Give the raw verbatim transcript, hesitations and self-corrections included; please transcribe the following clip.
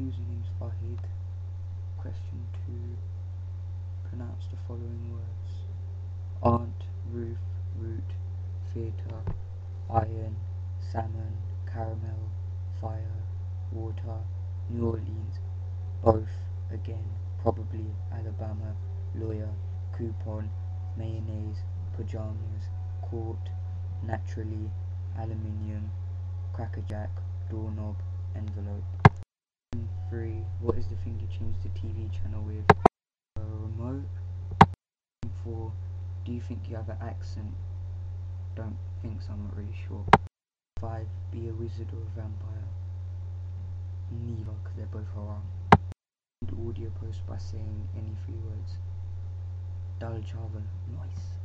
Username's Fahid. Question two. Pronounce the following words. Aunt, roof, root, theatre, iron, salmon, caramel, fire, water, New Orleans, both, again, probably, Alabama, lawyer, coupon, mayonnaise, pajamas, court, naturally, aluminium, crackerjack, doorknob, envelope. three. What is the thing you change the T V channel with? A remote. four. Do you think you have an accent? Don't think so, I'm not really sure. five. Be a wizard or a vampire? Neither, because they're both wrong. Audio post by saying any three words. Dal Chawal, nice.